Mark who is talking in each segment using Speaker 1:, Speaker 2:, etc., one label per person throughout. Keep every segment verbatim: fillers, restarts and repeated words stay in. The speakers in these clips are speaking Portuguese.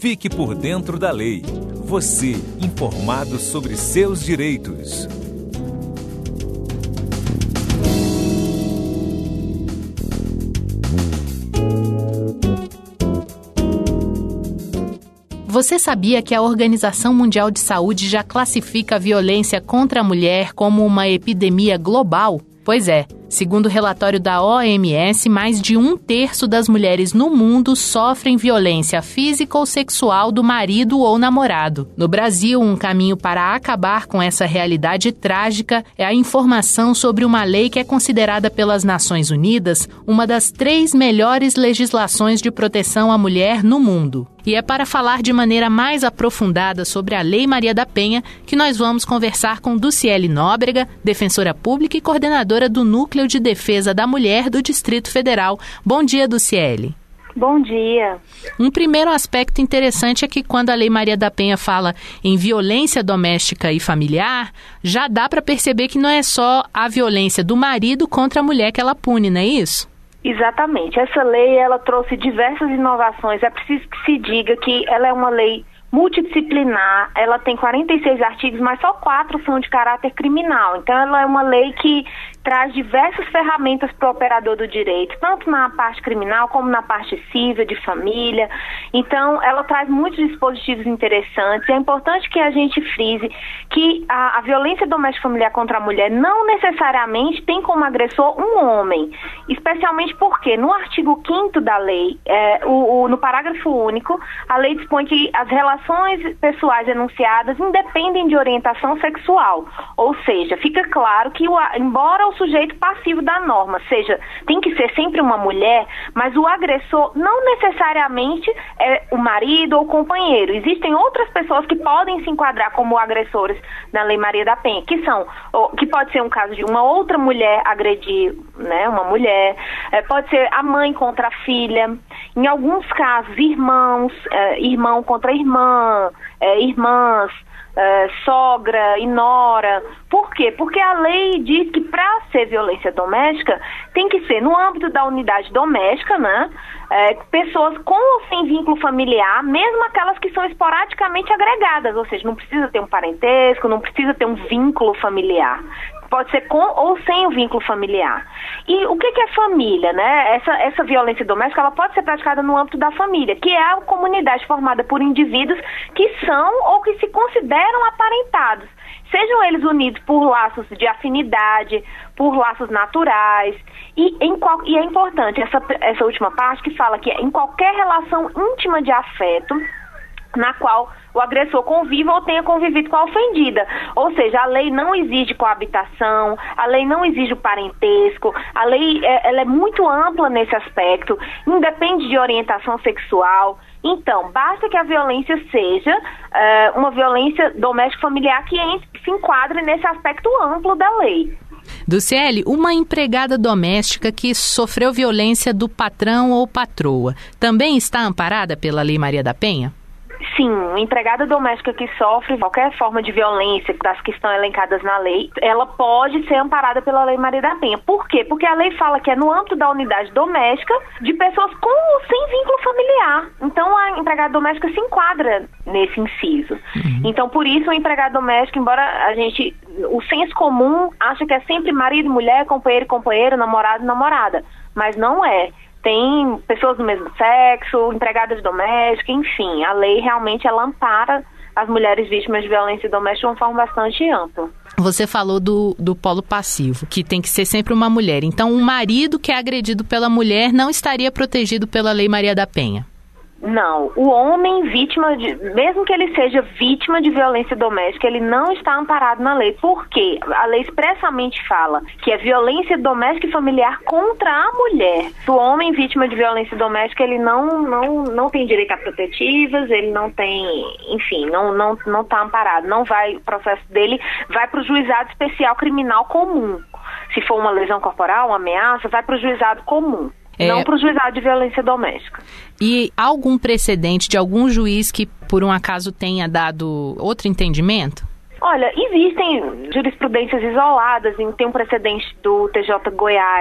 Speaker 1: Fique por dentro da lei. Você, informado sobre seus direitos.
Speaker 2: Você sabia que a Organização Mundial de Saúde já classifica a violência contra a mulher como uma epidemia global? Pois é. Segundo o relatório da O M S, mais de um terço das mulheres no mundo sofrem violência física ou sexual do marido ou namorado. No Brasil, um caminho para acabar com essa realidade trágica é a informação sobre uma lei que é considerada pelas Nações Unidas uma das três melhores legislações de proteção à mulher no mundo. E é para falar de maneira mais aprofundada sobre a Lei Maria da Penha que nós vamos conversar com Duciele Nóbrega, defensora pública e coordenadora do Núcleo de Defesa da Mulher do Distrito Federal. Bom dia, Duciele.
Speaker 3: Bom dia.
Speaker 2: Um primeiro aspecto interessante é que quando a Lei Maria da Penha fala em violência doméstica e familiar, já dá para perceber que não é só a violência do marido contra a mulher que ela pune, não é isso?
Speaker 3: Exatamente. Essa lei, ela trouxe diversas inovações. É preciso que se diga que ela é uma lei multidisciplinar, ela tem quarenta e seis artigos, mas só quatro são de caráter criminal. Então, ela é uma lei que traz diversas ferramentas para o operador do direito, tanto na parte criminal como na parte civil, de família. Então, ela traz muitos dispositivos interessantes. É importante que a gente frise que a, a violência doméstica familiar contra a mulher não necessariamente tem como agressor um homem, especialmente porque no artigo quinto da lei, é, o, o, no parágrafo único, a lei dispõe que as relações pessoais enunciadas independem de orientação sexual, ou seja, fica claro que, o, embora o sujeito passivo da norma, seja, tem que ser sempre uma mulher, mas o agressor não necessariamente é o marido ou o companheiro. Existem outras pessoas que podem se enquadrar como agressores na Lei Maria da Penha, que são, que pode ser um caso de uma outra mulher agredir, né, uma mulher, é, pode ser a mãe contra a filha, em alguns casos, irmãos, é, irmão contra irmã, é, irmãs, Uh, sogra e nora. Por quê? Porque a lei diz que para ser violência doméstica tem que ser no âmbito da unidade doméstica, né? É, pessoas com ou sem vínculo familiar, mesmo aquelas que são esporadicamente agregadas, ou seja, não precisa ter um parentesco, não precisa ter um vínculo familiar. Pode ser com ou sem o vínculo familiar. E o que, que é família, né? Essa, essa violência doméstica, ela pode ser praticada no âmbito da família, que é a comunidade formada por indivíduos que são ou que se consideram aparentados. Sejam eles unidos por laços de afinidade, por laços naturais. E, em qual, e é importante essa, essa última parte que fala que em qualquer relação íntima de afeto, na qual o agressor conviva ou tenha convivido com a ofendida. Ou seja, a lei não exige coabitação, a lei não exige o parentesco, a lei é, ela é muito ampla nesse aspecto, independe de orientação sexual. Então, basta que a violência seja uh, uma violência doméstica familiar que se enquadre nesse aspecto amplo da lei.
Speaker 2: Duciele, uma empregada doméstica que sofreu violência do patrão ou patroa, também está amparada pela Lei Maria da Penha?
Speaker 3: Sim, uma empregada doméstica que sofre qualquer forma de violência das que estão elencadas na lei, ela pode ser amparada pela Lei Maria da Penha. Por quê? Porque a lei fala que é no âmbito da unidade doméstica de pessoas com ou sem vínculo familiar. Então, a empregada doméstica se enquadra nesse inciso. Uhum. Então, por isso, o empregado doméstico, embora a gente, o senso comum acha que é sempre marido, mulher, companheiro, companheiro, namorado, namorada, mas não é. Tem pessoas do mesmo sexo, empregadas domésticas, enfim, a lei realmente ela ampara as mulheres vítimas de violência doméstica de uma forma bastante ampla.
Speaker 2: Você falou do, do polo passivo, que tem que ser sempre uma mulher. Então, um marido que é agredido pela mulher não estaria protegido pela Lei Maria da Penha?
Speaker 3: Não, o homem vítima, de, mesmo que ele seja vítima de violência doméstica, ele não está amparado na lei. Por quê? A lei expressamente fala que é violência doméstica e familiar contra a mulher. O homem vítima de violência doméstica, ele não, não, não tem direito a protetivas, ele não tem, enfim, não não não está amparado. Não vai, o processo dele vai para o juizado especial criminal comum. Se for uma lesão corporal, uma ameaça, vai para o juizado comum. É... Não para o juizado de violência doméstica.
Speaker 2: E há algum precedente de algum juiz que, por um acaso, tenha dado outro entendimento?
Speaker 3: Olha, existem jurisprudências isoladas, tem um precedente do T J Goiás,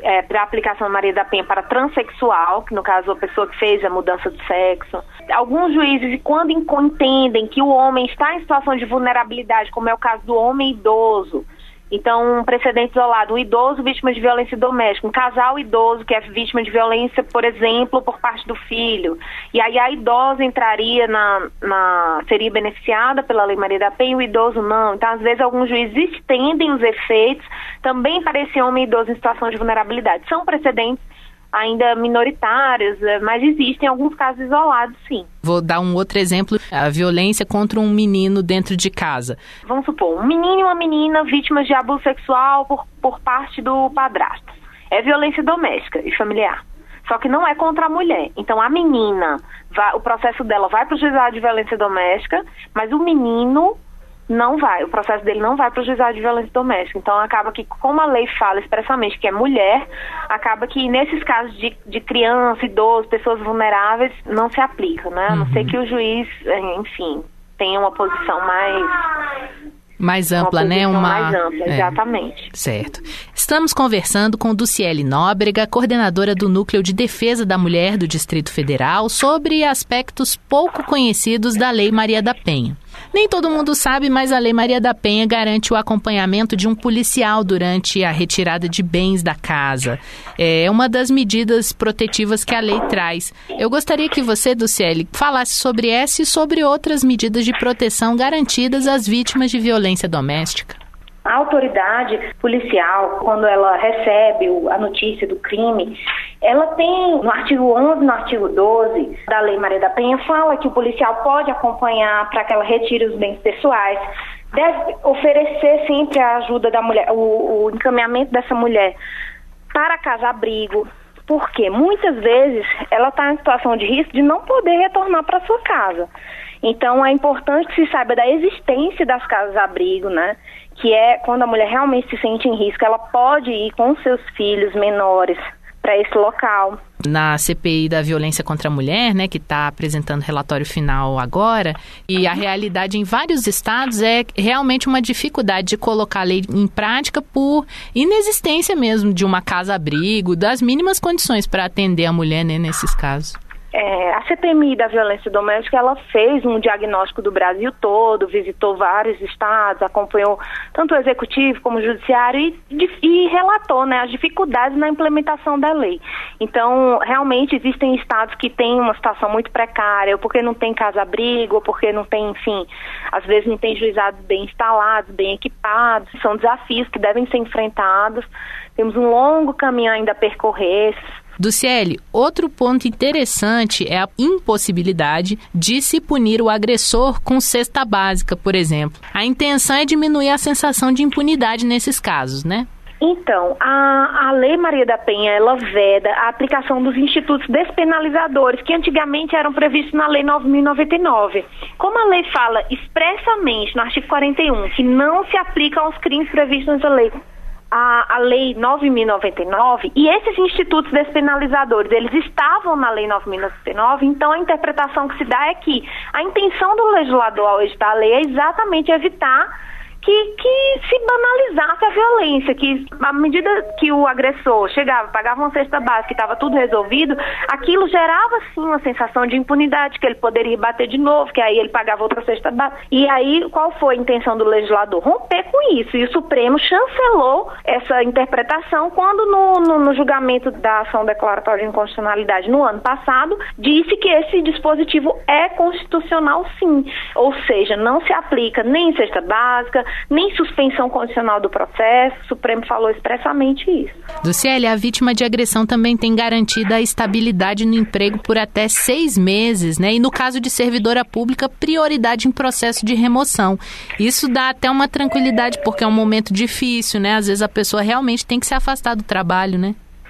Speaker 3: é, para a aplicação da Maria da Penha para transexual, que no caso a pessoa que fez a mudança de sexo. Alguns juízes, quando entendem que o homem está em situação de vulnerabilidade, como é o caso do homem idoso, então um precedente isolado, um idoso vítima de violência doméstica, um casal idoso que é vítima de violência, por exemplo, por parte do filho, e aí a idosa entraria na, na seria beneficiada pela Lei Maria da Penha e o idoso não. Então, às vezes, alguns juízes estendem os efeitos também para esse homem idoso em situação de vulnerabilidade. São precedentes ainda minoritários, mas existem alguns casos isolados, sim.
Speaker 2: Vou dar um outro exemplo, a violência contra um menino dentro de casa.
Speaker 3: Vamos supor, um menino e uma menina vítimas de abuso sexual por, por parte do padrasto. É violência doméstica e familiar. Só que não é contra a mulher. Então, a menina, vai, o processo dela vai para o juizado de violência doméstica, mas o menino não vai, o processo dele não vai para o juizado de violência doméstica. Então, acaba que, como a lei fala expressamente que é mulher, acaba que nesses casos de, de criança, idoso, pessoas vulneráveis, não se aplica, né? A não ser que o juiz, enfim, tenha uma posição mais...
Speaker 2: Mais ampla,
Speaker 3: uma
Speaker 2: né? Uma
Speaker 3: mais ampla,
Speaker 2: é.
Speaker 3: Exatamente.
Speaker 2: Certo. Estamos conversando com Duciele Nóbrega, coordenadora do Núcleo de Defesa da Mulher do Distrito Federal, sobre aspectos pouco conhecidos da Lei Maria da Penha. Nem todo mundo sabe, mas a Lei Maria da Penha garante o acompanhamento de um policial durante a retirada de bens da casa. É uma das medidas protetivas que a lei traz. Eu gostaria que você, Duciele, falasse sobre essa e sobre outras medidas de proteção garantidas às vítimas de violência doméstica.
Speaker 3: A autoridade policial, quando ela recebe a notícia do crime, ela tem, no artigo onze e no artigo doze da Lei Maria da Penha, fala que o policial pode acompanhar para que ela retire os bens pessoais, deve oferecer sempre a ajuda da mulher, o, o encaminhamento dessa mulher para casa-abrigo, porque muitas vezes ela está em situação de risco de não poder retornar para sua casa. Então, é importante que se saiba da existência das casas-abrigo, né? Que é quando a mulher realmente se sente em risco, ela pode ir com seus filhos menores para esse local.
Speaker 2: Na C P I da violência contra a mulher, né, que está apresentando relatório final agora, e a realidade em vários estados é realmente uma dificuldade de colocar a lei em prática por inexistência mesmo de uma casa-abrigo, das mínimas condições para atender a mulher, né, nesses casos.
Speaker 3: É, a C P M I da violência doméstica, ela fez um diagnóstico do Brasil todo, visitou vários estados, acompanhou tanto o executivo como o judiciário e, e relatou, né, as dificuldades na implementação da lei. Então, realmente existem estados que têm uma situação muito precária, ou porque não tem casa-abrigo, ou porque não tem, enfim, às vezes não tem juizados bem instalados, bem equipados. São desafios que devem ser enfrentados. Temos um longo caminho ainda a percorrer.
Speaker 2: Duciele, outro ponto interessante é a impossibilidade de se punir o agressor com cesta básica, por exemplo. A intenção é diminuir a sensação de impunidade nesses casos, né?
Speaker 3: Então, a, a Lei Maria da Penha, ela veda a aplicação dos institutos despenalizadores, que antigamente eram previstos na Lei nove mil e noventa e nove. Como a lei fala expressamente no artigo quarenta e um que não se aplica aos crimes previstos nessa lei, A, a Lei nove mil e noventa e nove, e esses institutos despenalizadores, eles estavam na Lei nove mil e noventa e nove, então a interpretação que se dá é que a intenção do legislador ao editar a lei é exatamente evitar que, que se banalizasse a violência, que à medida que o agressor chegava, pagava uma cesta básica e estava tudo resolvido, aquilo gerava sim uma sensação de impunidade, que ele poderia bater de novo, que aí ele pagava outra cesta básica. E aí, qual foi a intenção do legislador? Romper com isso. E o Supremo chancelou essa interpretação quando no, no, no julgamento da ação declaratória de inconstitucionalidade no ano passado, disse que esse dispositivo é constitucional sim. Ou seja, não se aplica nem cesta básica, nem suspensão condicional do processo. O Supremo falou expressamente isso.
Speaker 2: Duciele, a vítima de agressão também tem garantida a estabilidade no emprego por até seis meses, né? E no caso de servidora pública, prioridade em processo de remoção. Isso dá até uma tranquilidade, porque é um momento difícil, né? Às vezes a pessoa realmente tem que se afastar do trabalho, né?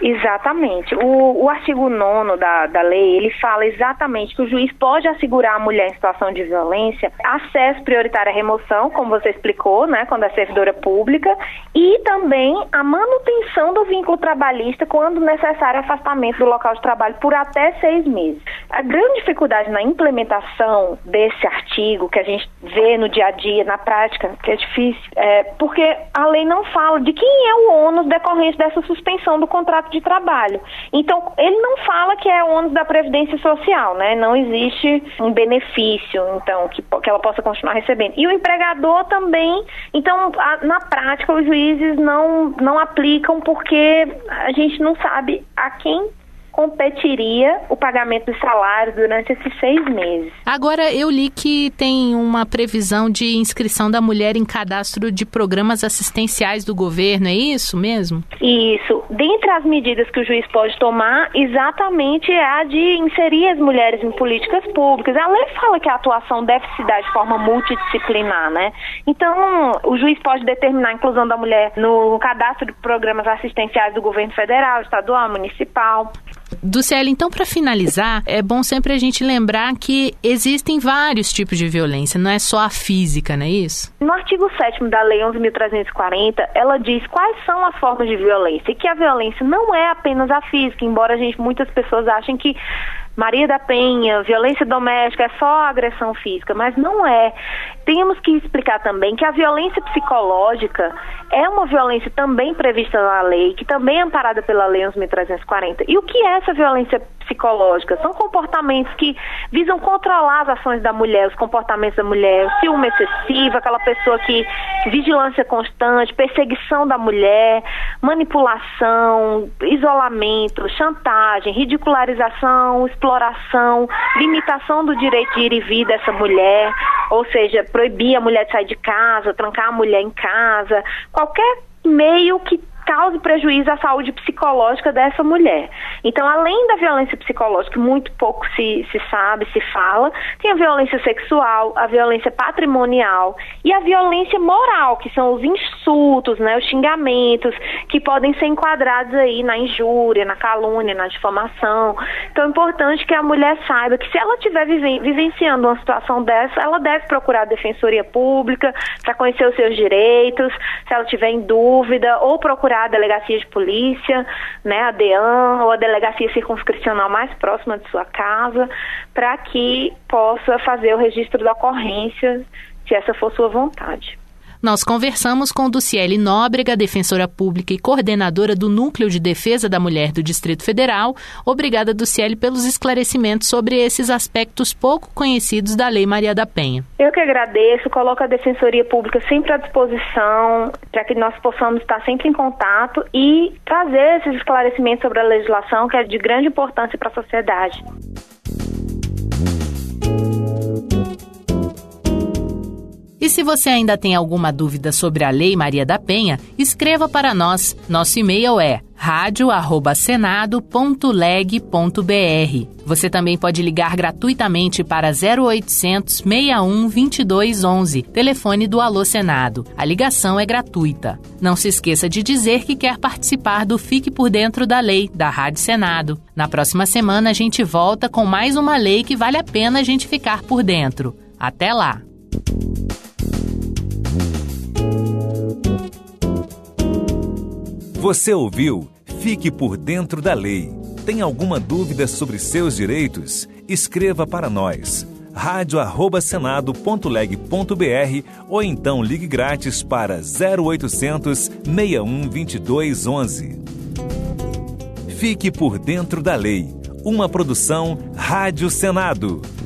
Speaker 3: Exatamente. O, o artigo nono da, da lei, ele fala exatamente que o juiz pode assegurar à mulher em situação de violência acesso prioritário à remoção, como você explicou, né, quando é servidora pública, e também a manutenção do vínculo trabalhista quando necessário afastamento do local de trabalho por até seis meses. A grande dificuldade na implementação desse artigo, que a gente vê no dia a dia, na prática, que é difícil, é porque a lei não fala de quem é o ônus decorrente dessa suspensão do contrato de trabalho. Então, ele não fala que é o ônus da Previdência Social, né? Não existe um benefício, então, que, que ela possa continuar recebendo. E o empregador também, então, a, na prática, os juízes não, não aplicam porque a gente não sabe a quem competiria o pagamento dos salários durante esses seis meses.
Speaker 2: Agora, eu li que tem uma previsão de inscrição da mulher em cadastro de programas assistenciais do governo, é isso mesmo?
Speaker 3: Isso. Dentre as medidas que o juiz pode tomar, exatamente é a de inserir as mulheres em políticas públicas. A lei fala que a atuação deve se dar de forma multidisciplinar, né? Então, o juiz pode determinar a inclusão da mulher no cadastro de programas assistenciais do governo federal, estadual, municipal.
Speaker 2: Dulciele, então, para finalizar, é bom sempre a gente lembrar que existem vários tipos de violência, não é só a física, não é isso?
Speaker 3: No artigo sétimo da Lei onze mil trezentos e quarenta, ela diz quais são as formas de violência e que a violência não é apenas a física, embora a gente, muitas pessoas achem que Maria da Penha, violência doméstica, é só agressão física, mas não é. Temos que explicar também que a violência psicológica é uma violência também prevista na lei, que também é amparada pela Lei onze mil trezentos e quarenta. E o que é essa violência psicológica? São comportamentos que visam controlar as ações da mulher, os comportamentos da mulher, o ciúme excessivo, aquela pessoa que vigilância constante, perseguição da mulher, manipulação, isolamento, chantagem, ridicularização, exploração, limitação do direito de ir e vir dessa mulher, ou seja, proibir a mulher de sair de casa, trancar a mulher em casa, qualquer meio que cause prejuízo à saúde psicológica dessa mulher. Então, além da violência psicológica, muito pouco se, se sabe, se fala, tem a violência sexual, a violência patrimonial e a violência moral, que são os insultos, né, os xingamentos, que podem ser enquadrados aí na injúria, na calúnia, na difamação. Então, é importante que a mulher saiba que se ela estiver viven- vivenciando uma situação dessa, ela deve procurar a Defensoria Pública para conhecer os seus direitos, se ela estiver em dúvida, ou procurar a delegacia de polícia, né, a DEAN ou a delegacia circunscricional mais próxima de sua casa, para que possa fazer o registro da ocorrência, se essa for sua vontade.
Speaker 2: Nós conversamos com Dulciele Nóbrega, defensora pública e coordenadora do Núcleo de Defesa da Mulher do Distrito Federal. Obrigada, Dulciele, pelos esclarecimentos sobre esses aspectos pouco conhecidos da Lei Maria da Penha.
Speaker 3: Eu que agradeço, coloco a Defensoria Pública sempre à disposição para que nós possamos estar sempre em contato e trazer esses esclarecimentos sobre a legislação, que é de grande importância para a sociedade.
Speaker 2: E se você ainda tem alguma dúvida sobre a Lei Maria da Penha, escreva para nós. Nosso e-mail é radio arroba senado ponto leg ponto br. Você também pode ligar gratuitamente para zero oitocentos, seis um, vinte e dois onze, telefone do Alô Senado. A ligação é gratuita. Não se esqueça de dizer que quer participar do Fique por Dentro da Lei, da Rádio Senado. Na próxima semana a gente volta com mais uma lei que vale a pena a gente ficar por dentro. Até lá!
Speaker 1: Você ouviu Fique por Dentro da Lei. Tem alguma dúvida sobre seus direitos? Escreva para nós. radio arroba senado ponto leg ponto br ou então ligue grátis para zero oitocentos, seis um, vinte e dois onze. Fique por Dentro da Lei. Uma produção Rádio Senado.